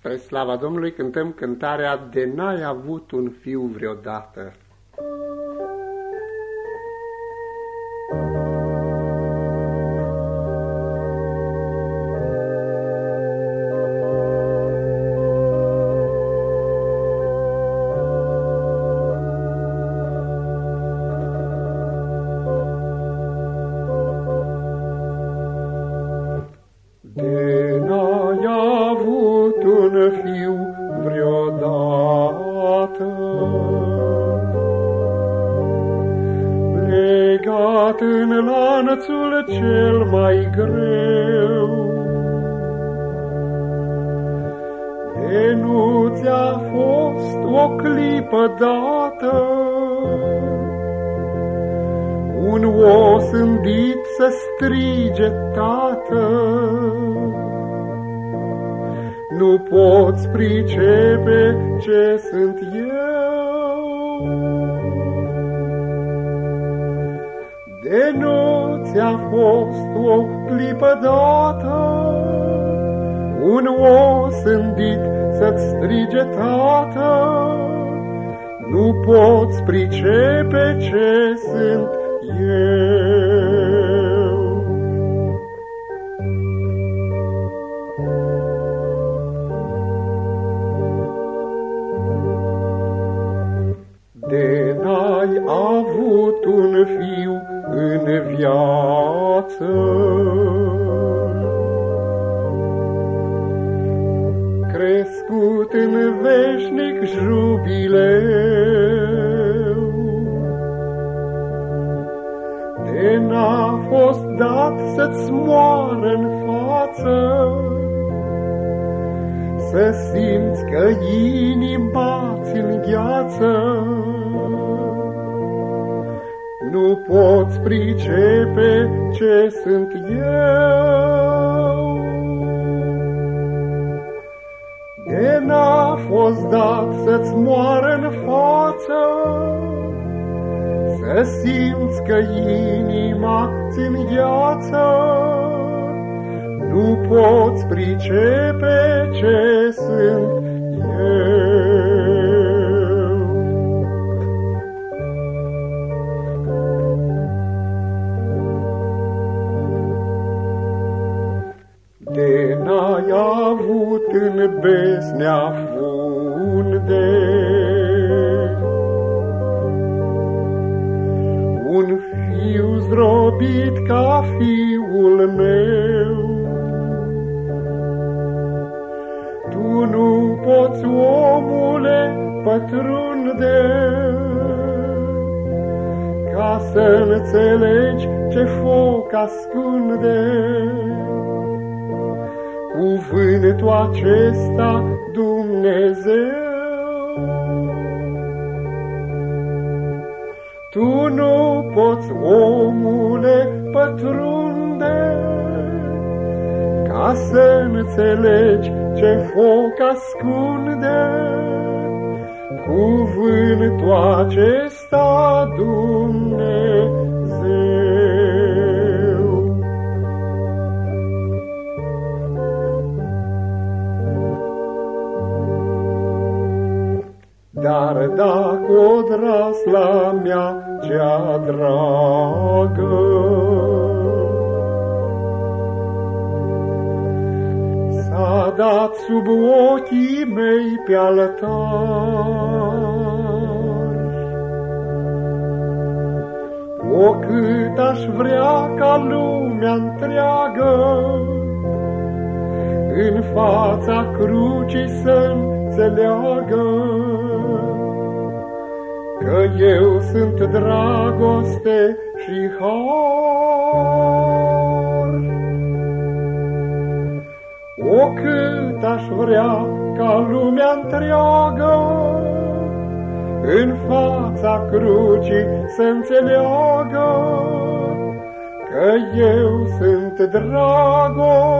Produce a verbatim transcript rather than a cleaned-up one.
Spre slava Domnului cântăm cântarea De n-ai avut un fiu vreodată. De n-ai avut un fiu vreodată, legat în lanțul cel mai greu, de nu ți-a fost o clipă dată, un os îndit să strige tată. Nu poți pricepe ce sunt eu, de nu ți-a fost o clipă dată, un os îndit să-ți strige tată. Nu poți pricepe ce sunt eu. De n-ai avut un fiu în viață, crescut în veșnic jubileu, de n-a fost dat să-ți moară în față, să simți că inima-ți îngheață. Nu poți pricepe ce sunt eu, de n-a fost dat să-ți moară în față, să simți că inima-ți îngheață. Nu poți pricepe ce sunt eu. De n-ai avut în besnea funde un fiu zdrobit ca fiul meu, tu nu poți, omule, pătrunde ca să înțelegi ce foc ascunde. Cuvântul acesta Dumnezeu, tu nu poți, omule, pătrunde ca să înțelegi ce foc ascunde. Cuvântul acesta Dumnezeu. Dar dacă o drasla mea cea dragă s-a dat sub ochii mei pe altar, o cât aș vrea ca lumea întreagă în fața crucii să-nțeleagă că eu sunt dragoste și har. O cât aș vrea ca lumea întreagă în fața crucii să-nțeleagă că eu sunt dragoste